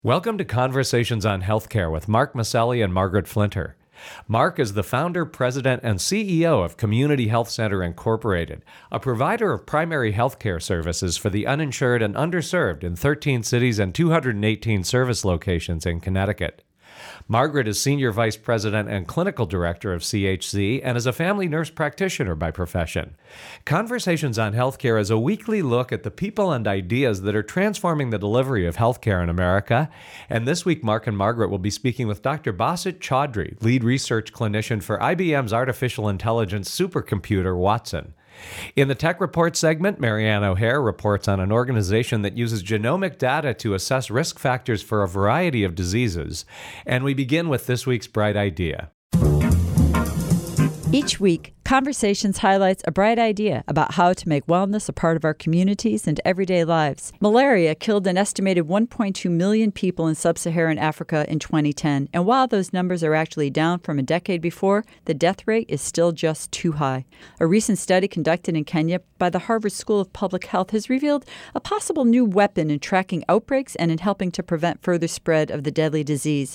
Welcome to Conversations on Healthcare with Mark Maselli and Margaret Flinter. Mark is the founder, president, and CEO of Community Health Center Incorporated, a provider of primary healthcare services for the uninsured and underserved in 13 cities and 218 service locations in Connecticut. Margaret is Senior Vice President and Clinical Director of CHC and is a family nurse practitioner by profession. Conversations on Healthcare is a weekly look at the people and ideas that are transforming the delivery of healthcare in America. And this week, Mark and Margaret will be speaking with Dr. Basit Chaudhry, lead research clinician for IBM's artificial intelligence supercomputer, Watson. In the Tech Report segment, Marianne O'Hare reports on an organization that uses genomic data to assess risk factors for a variety of diseases. And we begin with this week's Bright Idea. Each week, Conversations highlights a bright idea about how to make wellness a part of our communities and everyday lives. Malaria killed an estimated 1.2 million people in sub-Saharan Africa in 2010, and while those numbers are actually down from a decade before, the death rate is still just too high. A recent study conducted in Kenya by the Harvard School of Public Health has revealed a possible new weapon in tracking outbreaks and in helping to prevent further spread of the deadly disease.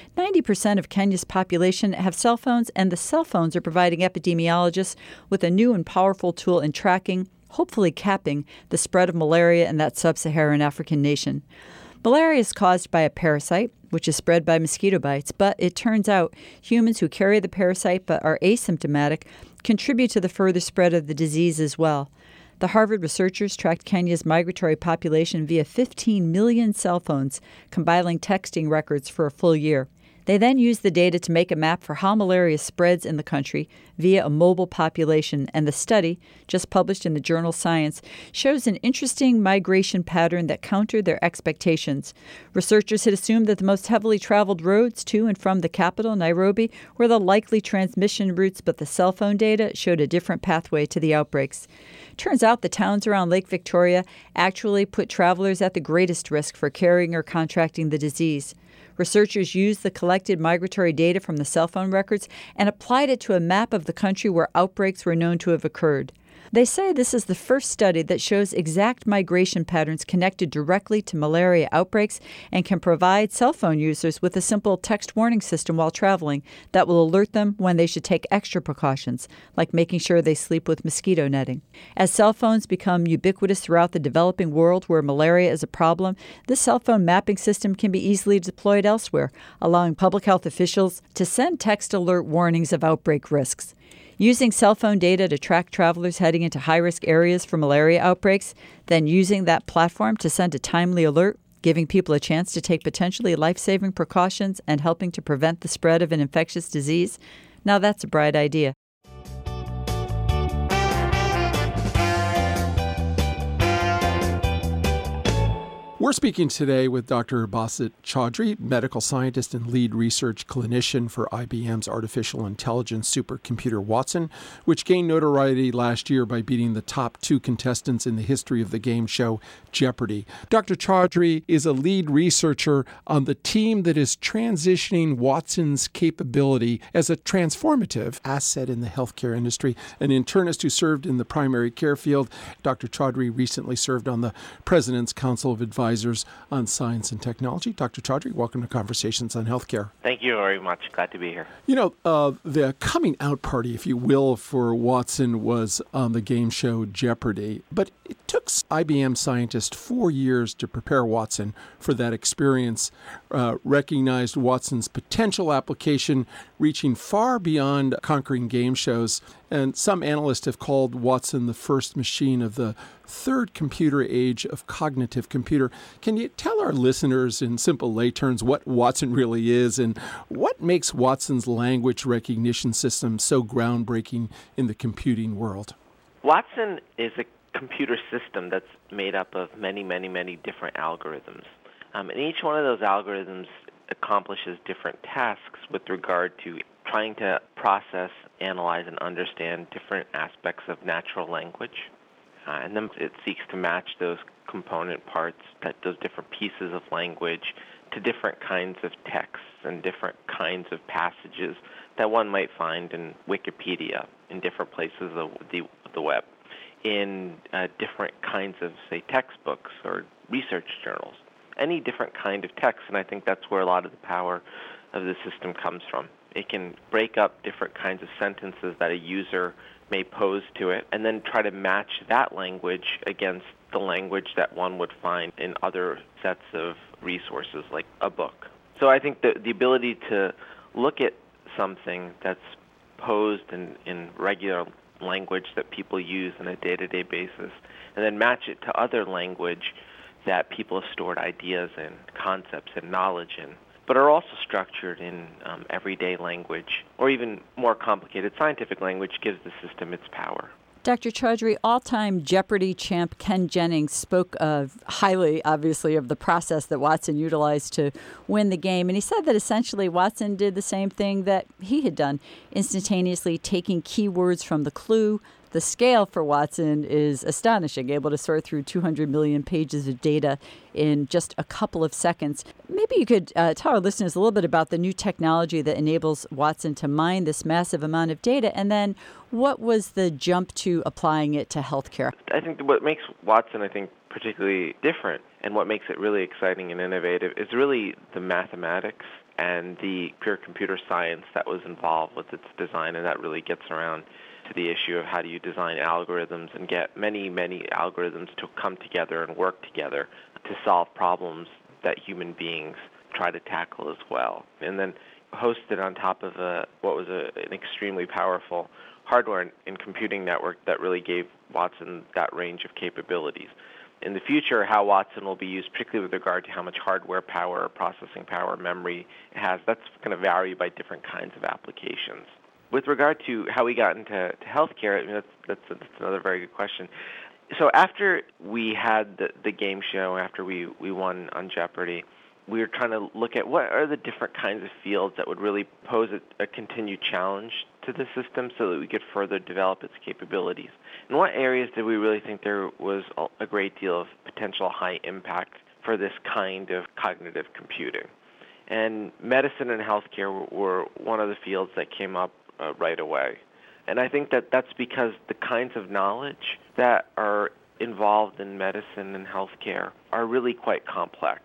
90% of Kenya's population have cell phones, and the cell phones are providing epidemiologists with a new and powerful tool in tracking, hopefully capping, the spread of malaria in that sub-Saharan African nation. Malaria is caused by a parasite, which is spread by mosquito bites, but it turns out humans who carry the parasite but are asymptomatic contribute to the further spread of the disease as well. The Harvard researchers tracked Kenya's migratory population via 15 million cell phones, compiling texting records for a full year. They then used the data to make a map for how malaria spreads in the country via a mobile population, and the study, just published in the journal Science, shows an interesting migration pattern that countered their expectations. Researchers had assumed that the most heavily traveled roads to and from the capital, Nairobi, were the likely transmission routes, but the cell phone data showed a different pathway to the outbreaks. Turns out the towns around Lake Victoria actually put travelers at the greatest risk for carrying or contracting the disease. Researchers used the collected migratory data from the cell phone records and applied it to a map of the country where outbreaks were known to have occurred. They say this is the first study that shows exact migration patterns connected directly to malaria outbreaks and can provide cell phone users with a simple text warning system while traveling that will alert them when they should take extra precautions, like making sure they sleep with mosquito netting. As cell phones become ubiquitous throughout the developing world where malaria is a problem, this cell phone mapping system can be easily deployed elsewhere, allowing public health officials to send text alert warnings of outbreak risks. Using cell phone data to track travelers heading into high-risk areas for malaria outbreaks, then using that platform to send a timely alert, giving people a chance to take potentially life-saving precautions and helping to prevent the spread of an infectious disease, now that's a bright idea. We're speaking today with Dr. Basit Chaudhry, medical scientist and lead research clinician for IBM's artificial intelligence supercomputer Watson, which gained notoriety last year by beating the top two contestants in the history of the game show Jeopardy! Dr. Chaudhry is a lead researcher on the team that is transitioning Watson's capability as a transformative asset in the healthcare industry. An internist who served in the primary care field, Dr. Chaudhry recently served on the President's Council of Advisors on Science and Technology. Dr. Chaudhry, welcome to Conversations on Healthcare. Thank you very much. Glad to be here. The coming out party, if you will, for Watson was on the game show Jeopardy! But it took IBM scientists 4 years to prepare Watson for that experience, recognized Watson's potential application reaching far beyond conquering game shows. And some analysts have called Watson the first machine of the third computer age of cognitive computer. Can you tell our listeners in simple lay terms what Watson really is and what makes Watson's language recognition system so groundbreaking in the computing world? Watson is a computer system that's made up of many, many, many different algorithms. And each one of those algorithms accomplishes different tasks with regard to trying to process, analyze, and understand different aspects of natural language. And then it seeks to match those component parts, those different pieces of language, to different kinds of texts and different kinds of passages that one might find in Wikipedia, in different places of the web, in different kinds of, say, textbooks or research journals. any different kind of text, and I think that's where a lot of the power of the system comes from. It can break up different kinds of sentences that a user may pose to it and then try to match that language against the language that one would find in other sets of resources like a book. So I think the ability to look at something that's posed in regular language that people use on a day-to-day basis and then match it to other language that people have stored ideas and concepts and knowledge in, but are also structured in everyday language or even more complicated scientific language, gives the system its power. Dr. Chaudhry, all-time Jeopardy champ Ken Jennings spoke highly, obviously, of the process that Watson utilized to win the game. And he said that essentially Watson did the same thing that he had done, instantaneously taking keywords from the clue. The scale for Watson is astonishing, able to sort through 200 million pages of data in just a couple of seconds. Maybe you could tell our listeners a little bit about the new technology that enables Watson to mine this massive amount of data, and then what was the jump to applying it to healthcare? I think what makes Watson, particularly different and what makes it really exciting and innovative is really the mathematics and the pure computer science that was involved with its design, and that really gets around to the issue of how do you design algorithms and get many, many algorithms to come together and work together to solve problems that human beings try to tackle as well. And then hosted on top of what was an extremely powerful hardware and computing network that really gave Watson that range of capabilities. In the future, how Watson will be used, particularly with regard to how much hardware power, processing power, memory it has, that's going to vary by different kinds of applications. With regard to how we got into healthcare, that's another very good question. So after we had the game show, after we won on Jeopardy, we were trying to look at what are the different kinds of fields that would really pose a continued challenge to the system so that we could further develop its capabilities. In what areas did we really think there was a great deal of potential high impact for this kind of cognitive computing? And medicine and healthcare were one of the fields that came up right away. And I think that's because the kinds of knowledge that are involved in medicine and healthcare are really quite complex.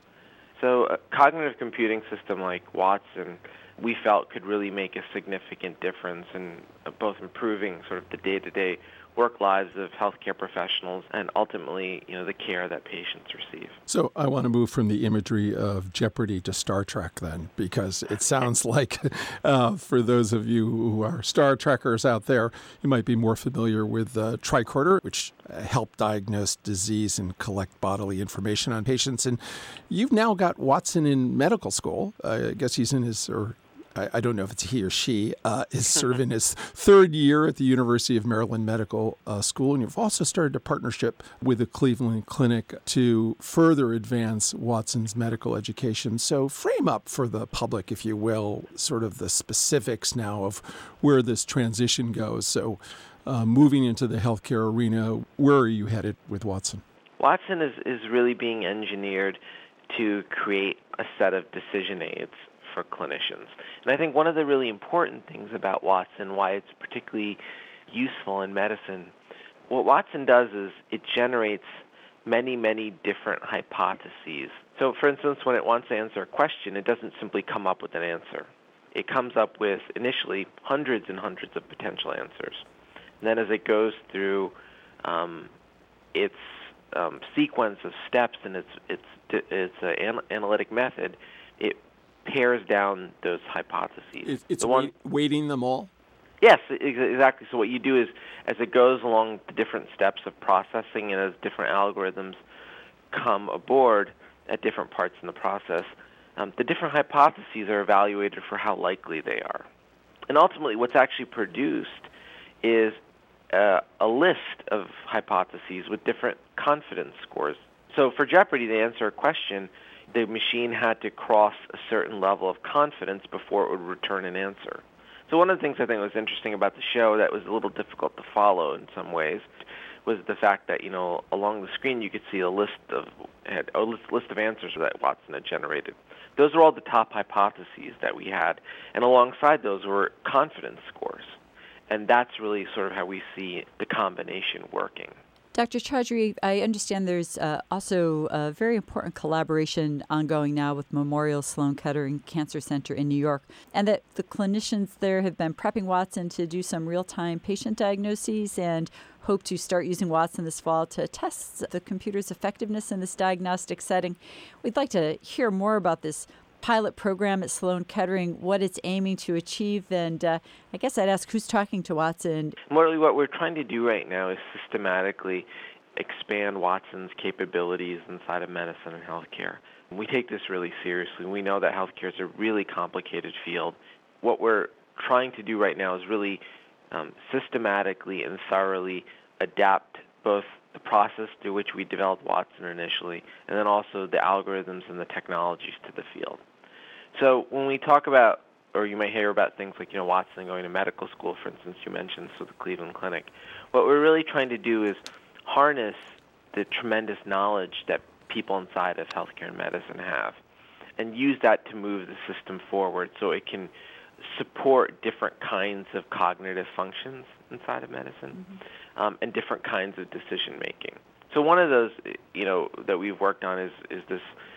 So a cognitive computing system like Watson, we felt could really make a significant difference in both improving sort of the day-to-day work lives of healthcare professionals and ultimately, the care that patients receive. So I want to move from the imagery of Jeopardy to Star Trek then, because it sounds like for those of you who are Star Trekkers out there, you might be more familiar with Tricorder, which help diagnose disease and collect bodily information on patients. And you've now got Watson in medical school. I guess he's in his, or I don't know if it's he or she, is sort of in his third year at the University of Maryland Medical School. And you've also started a partnership with the Cleveland Clinic to further advance Watson's medical education. So frame up for the public, if you will, sort of the specifics now of where this transition goes. So moving into the healthcare arena, where are you headed with Watson? Watson is really being engineered to create a set of decision aids for clinicians. And I think one of the really important things about Watson, why it's particularly useful in medicine, what Watson does is it generates many, many different hypotheses. So, for instance, when it wants to answer a question, it doesn't simply come up with an answer. It comes up with, initially, hundreds and hundreds of potential answers. And then as it goes through its sequence of steps and its analytic method, it pairs down those hypotheses. It's weighting them all? Yes, exactly. So what you do is, as it goes along the different steps of processing and as different algorithms come aboard at different parts in the process, the different hypotheses are evaluated for how likely they are. And ultimately, what's actually produced is a list of hypotheses with different confidence scores. So for Jeopardy, to answer a question, the machine had to cross a certain level of confidence before it would return an answer. So one of the things I think was interesting about the show that was a little difficult to follow in some ways was the fact that, along the screen you could see a list of answers that Watson had generated. Those are all the top hypotheses that we had, and alongside those were confidence scores. And that's really sort of how we see the combination working. Dr. Chaudhry, I understand there's also a very important collaboration ongoing now with Memorial Sloan Kettering Cancer Center in New York, and that the clinicians there have been prepping Watson to do some real-time patient diagnoses and hope to start using Watson this fall to test the computer's effectiveness in this diagnostic setting. We'd like to hear more about this pilot program at Sloan Kettering, what it's aiming to achieve, and I guess I'd ask who's talking to Watson. Really, what we're trying to do right now is systematically expand Watson's capabilities inside of medicine and healthcare. We take this really seriously. We know that healthcare is a really complicated field. What we're trying to do right now is really systematically and thoroughly adapt both the process through which we developed Watson initially, and then also the algorithms and the technologies to the field. So when we talk about, or you may hear about things like, Watson going to medical school, for instance, you mentioned this with the Cleveland Clinic. What we're really trying to do is harness the tremendous knowledge that people inside of healthcare and medicine have and use that to move the system forward so it can support different kinds of cognitive functions inside of medicine and different kinds of decision making. So one of those, that we've worked on is this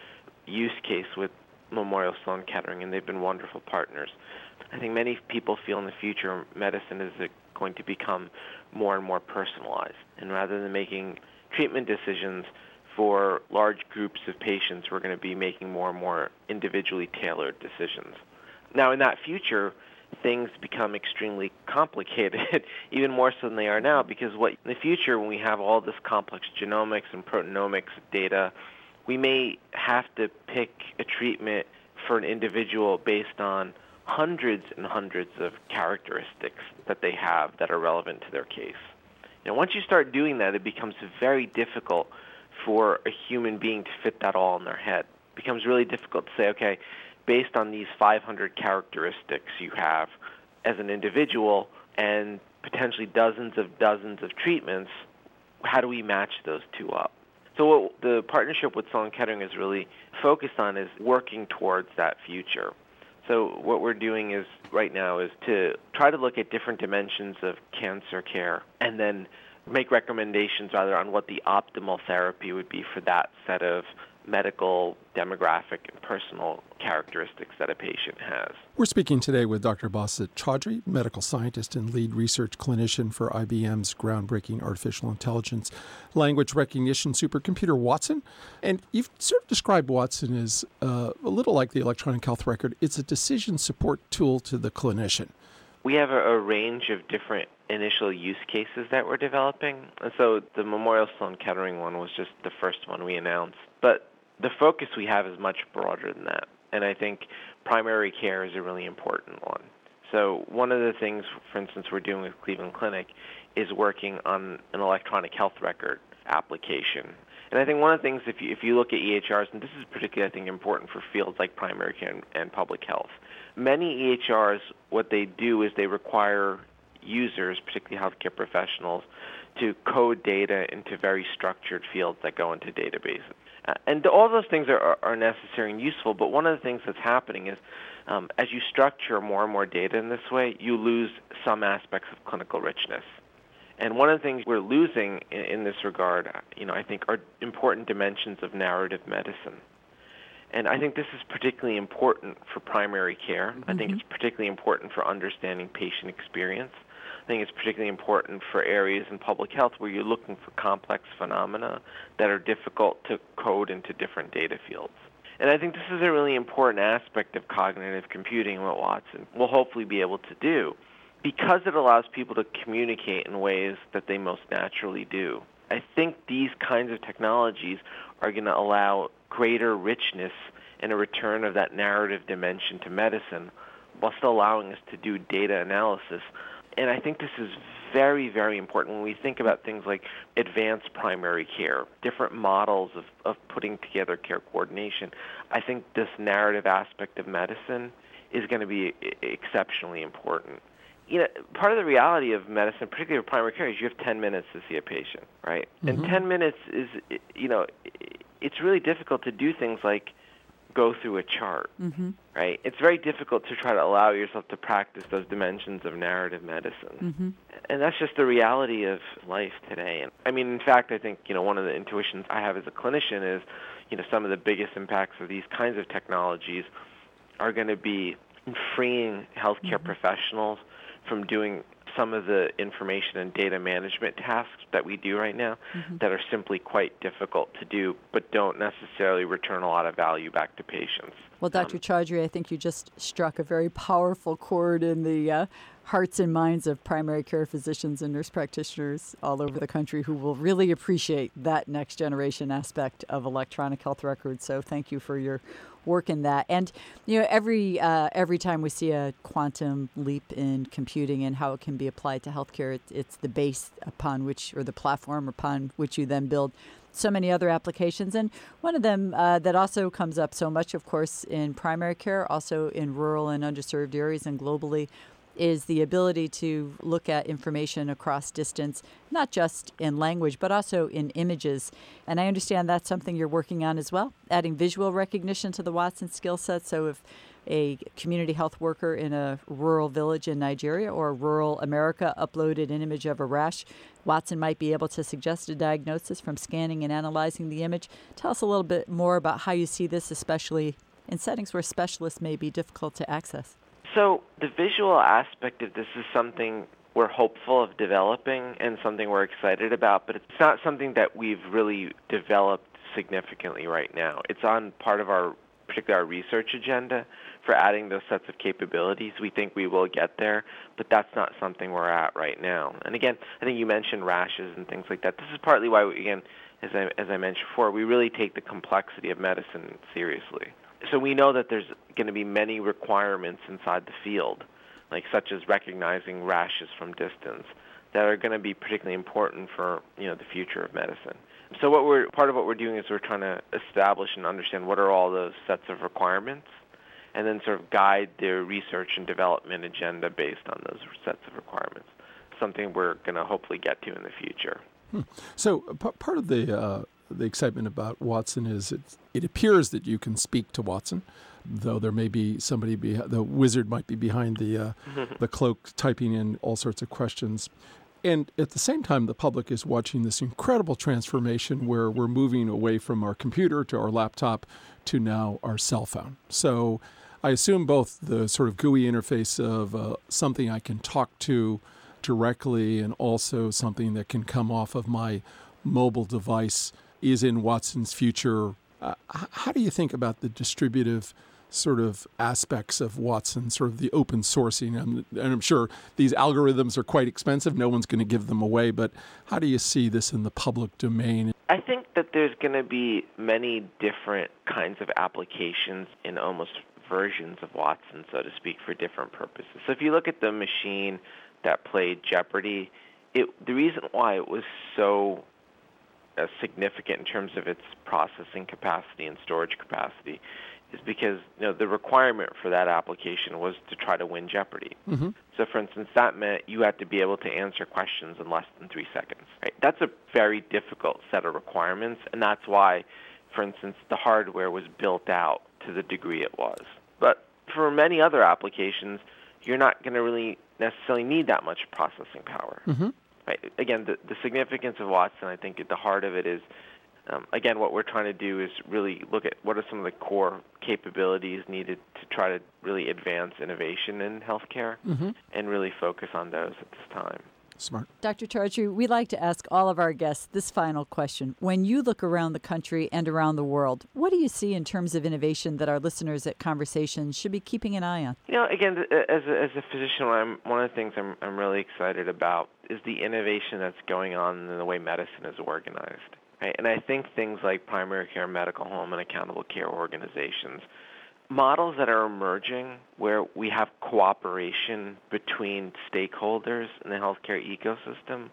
use case with Memorial Sloan Kettering, and they've been wonderful partners. I think many people feel in the future medicine is going to become more and more personalized, and rather than making treatment decisions for large groups of patients, we're going to be making more and more individually tailored decisions. Now, in that future, things become extremely complicated, even more so than they are now, because in the future, when we have all this complex genomics and proteomics data, we may have to pick a treatment for an individual based on hundreds and hundreds of characteristics that they have that are relevant to their case. Once you start doing that, it becomes very difficult for a human being to fit that all in their head. It becomes really difficult to say, okay, based on these 500 characteristics you have as an individual and potentially dozens of treatments, how do we match those two up? So what the partnership with Sloan Kettering is really focused on is working towards that future. So what we're doing right now is to try to look at different dimensions of cancer care and then make recommendations rather on what the optimal therapy would be for that set of medical, demographic, and personal characteristics that a patient has. We're speaking today with Dr. Basit Chaudhry, medical scientist and lead research clinician for IBM's groundbreaking artificial intelligence language recognition supercomputer Watson. And you've sort of described Watson as a little like the electronic health record. It's a decision support tool to the clinician. We have a range of different initial use cases that we're developing. And so the Memorial Sloan Kettering one was just the first one we announced. But the focus we have is much broader than that. And I think primary care is a really important one. So one of the things, for instance, we're doing with Cleveland Clinic is working on an electronic health record application. And I think one of the things, if you look at EHRs, and this is particularly, I think, important for fields like primary care and public health, many EHRs, what they do is they require users, particularly healthcare professionals, to code data into very structured fields that go into databases. And all those things are necessary and useful, but one of the things that's happening is as you structure more and more data in this way, you lose some aspects of clinical richness. And one of the things we're losing in this regard, I think, are important dimensions of narrative medicine. And I think this is particularly important for primary care. I think it's particularly important for understanding patient experience. I think it's particularly important for areas in public health where you're looking for complex phenomena that are difficult to code into different data fields. And I think this is a really important aspect of cognitive computing, what Watson will hopefully be able to do, because it allows people to communicate in ways that they most naturally do. I think these kinds of technologies are going to allow greater richness and a return of that narrative dimension to medicine while still allowing us to do data analysis. And I think this is very, very important when we think about things like advanced primary care, different models of putting together care coordination. I think this narrative aspect of medicine is going to be exceptionally important. Part of the reality of medicine, particularly with primary care, is you have 10 minutes to see a patient, right? And 10 minutes is, it's really difficult to do things like go through a chart, Mm-hmm. right? It's very difficult to try to allow yourself to practice those dimensions of narrative medicine. Mm-hmm. And that's just the reality of life today. And I mean, in fact, I think, one of the intuitions I have as a clinician is, some of the biggest impacts of these kinds of technologies are going to be freeing healthcare professionals from doing some of the information and data management tasks that we do right now that are simply quite difficult to do but don't necessarily return a lot of value back to patients. Well, Dr. Chaudhry, I think you just struck a very powerful chord in the hearts and minds of primary care physicians and nurse practitioners all over the country who will really appreciate that next generation aspect of electronic health records. So thank you for your work in that. And, every time we see a quantum leap in computing and how it can be applied to healthcare, it's the base upon which, or the platform upon which you then build so many other applications. And one of them that also comes up so much, of course, in primary care, also in rural and underserved areas and globally, is the ability to look at information across distance, not just in language, but also in images. And I understand that's something you're working on as well, adding visual recognition to the Watson skill set. So if a community health worker in a rural village in Nigeria or rural America uploaded an image of a rash, Watson might be able to suggest a diagnosis from scanning and analyzing the image. Tell us a little bit more about how you see this, especially in settings where specialists may be difficult to access. So the visual aspect of this is something we're hopeful of developing and something we're excited about, but it's not something that we've really developed significantly right now. It's on part of particularly our research agenda for adding those sets of capabilities. We think we will get there, but that's not something we're at right now. And again, I think you mentioned rashes and things like that. This is partly why, as I mentioned before, we really take the complexity of medicine seriously. So we know that there's going to be many requirements inside the field, such as recognizing rashes from distance, that are going to be particularly important for the future of medicine. So part of what we're doing is we're trying to establish and understand what are all those sets of requirements, and then sort of guide their research and development agenda based on those sets of requirements. Something we're going to hopefully get to in the future. So part of the excitement about Watson is it appears that you can speak to Watson, though there may be somebody the wizard might be behind the cloak typing in all sorts of questions. And at the same time, the public is watching this incredible transformation where we're moving away from our computer to our laptop to now our cell phone. So I assume both the sort of GUI interface of something I can talk to directly and also something that can come off of my mobile device is in Watson's future. How do you think about the distributive sort of aspects of Watson, sort of the open sourcing? And I'm sure these algorithms are quite expensive. No one's going to give them away. But how do you see this in the public domain? I think that there's going to be many different kinds of applications in almost versions of Watson, so to speak, for different purposes. So if you look at the machine that played Jeopardy, the reason why it was so significant in terms of its processing capacity and storage capacity is because the requirement for that application was to try to win Jeopardy. Mm-hmm. So, for instance, that meant you had to be able to answer questions in less than 3 seconds. Right? That's a very difficult set of requirements, and that's why, for instance, the hardware was built out to the degree it was. But for many other applications, you're not going to really necessarily need that much processing power. Mm-hmm. Right. Again, the significance of Watson, I think at the heart of it is, again, what we're trying to do is really look at what are some of the core capabilities needed to try to really advance innovation in healthcare and really focus on those at this time. Smart. Dr. Chaudhry, we like to ask all of our guests this final question. When you look around the country and around the world, what do you see in terms of innovation that our listeners at Conversations should be keeping an eye on? Again, as a physician, one of the things I'm really excited about is the innovation that's going on in the way medicine is organized. Right? And I think things like primary care, medical home, and accountable care organizations, models that are emerging where we have cooperation between stakeholders in the healthcare ecosystem,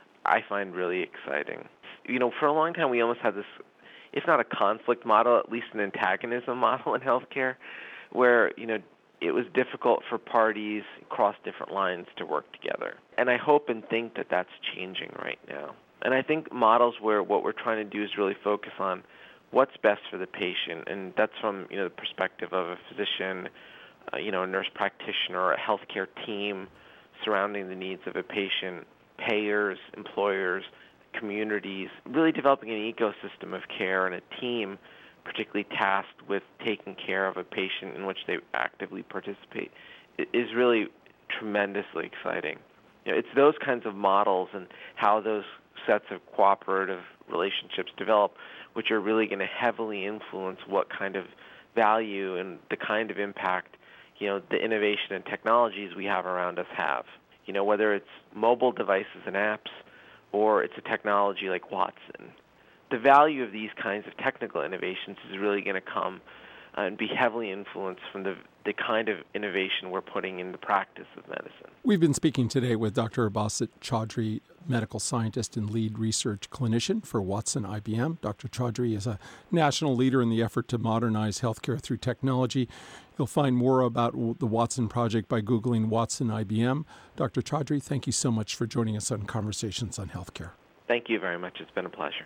I find really exciting. For a long time we almost had this, if not a conflict model, at least an antagonism model in healthcare, where, it was difficult for parties across different lines to work together. And I hope and think that that's changing right now. And I think models where what we're trying to do is really focus on what's best for the patient, and that's from the perspective of a physician, a nurse practitioner, a healthcare team surrounding the needs of a patient, payers, employers, communities, really developing an ecosystem of care and a team particularly tasked with taking care of a patient in which they actively participate is really tremendously exciting. It's those kinds of models and how those sets of cooperative relationships develop which are really going to heavily influence what kind of value and the kind of impact, the innovation and technologies we have around us have. Whether it's mobile devices and apps or it's a technology like Watson. The value of these kinds of technical innovations is really going to come and be heavily influenced from the kind of innovation we're putting in the practice of medicine. We've been speaking today with Dr. Basit Chaudhry, medical scientist and lead research clinician for Watson IBM. Dr. Chaudhry is a national leader in the effort to modernize healthcare through technology. You'll find more about the Watson project by Googling Watson IBM. Dr. Chaudhry, thank you so much for joining us on Conversations on Healthcare. Thank you very much. It's been a pleasure.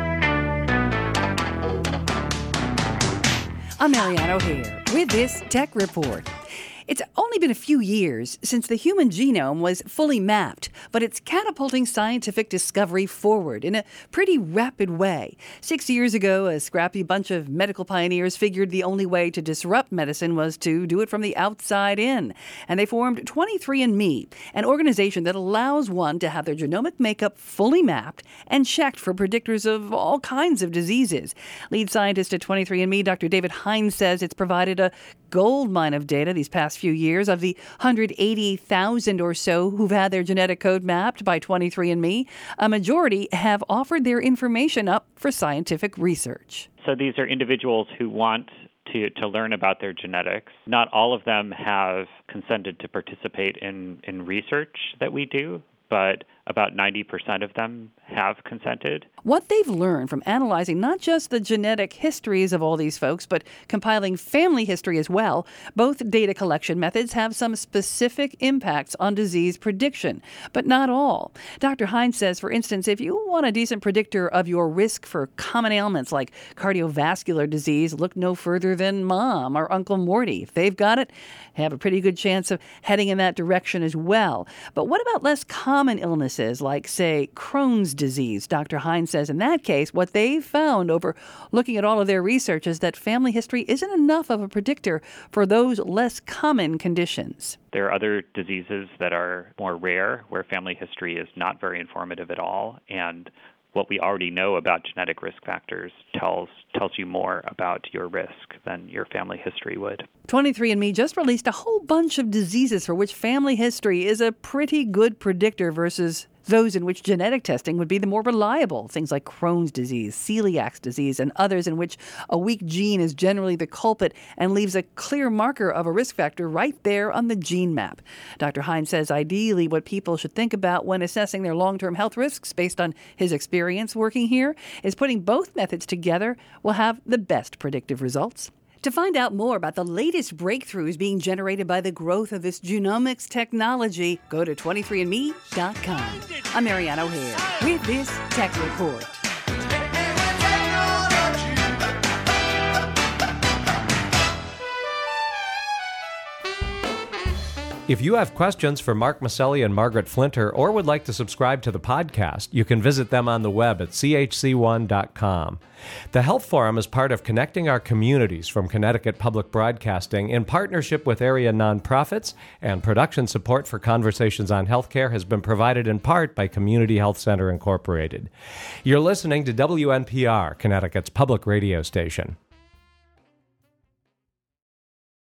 I'm Marianne O'Hare with this Tech Report. It's only been a few years since the human genome was fully mapped, but it's catapulting scientific discovery forward in a pretty rapid way. 6 years ago, a scrappy bunch of medical pioneers figured the only way to disrupt medicine was to do it from the outside in. And they formed 23andMe, an organization that allows one to have their genomic makeup fully mapped and checked for predictors of all kinds of diseases. Lead scientist at 23andMe, Dr. David Hines, says it's provided a gold mine of data these past few years. Of the 180,000 or so who've had their genetic code mapped by 23andMe, a majority have offered their information up for scientific research. So these are individuals who want to learn about their genetics. Not all of them have consented to participate in research that we do, but about 90% of them have consented. What they've learned from analyzing not just the genetic histories of all these folks, but compiling family history as well, both data collection methods have some specific impacts on disease prediction, but not all. Dr. Hines says, for instance, if you want a decent predictor of your risk for common ailments like cardiovascular disease, look no further than Mom or Uncle Morty. If they've got it, have a pretty good chance of heading in that direction as well. But what about less common illnesses like, say, Crohn's disease? Dr. Hines says in that case, what they've found over looking at all of their research is that family history isn't enough of a predictor for those less common conditions. There are other diseases that are more rare where family history is not very informative at all, and what we already know about genetic risk factors tells you more about your risk than your family history would. 23andMe just released a whole bunch of diseases for which family history is a pretty good predictor versus those in which genetic testing would be the more reliable. Things like Crohn's disease, celiac disease, and others in which a weak gene is generally the culprit and leaves a clear marker of a risk factor right there on the gene map. Dr. Hines says ideally what people should think about when assessing their long-term health risks based on his experience working here is putting both methods together will have the best predictive results. To find out more about the latest breakthroughs being generated by the growth of this genomics technology, go to 23andme.com. I'm Marianne O'Hare with this Tech Report. If you have questions for Mark Maselli and Margaret Flinter or would like to subscribe to the podcast, you can visit them on the web at chc1.com. The Health Forum is part of Connecting Our Communities from Connecticut Public Broadcasting in partnership with area nonprofits, and production support for Conversations on Healthcare has been provided in part by Community Health Center Incorporated. You're listening to WNPR, Connecticut's public radio station.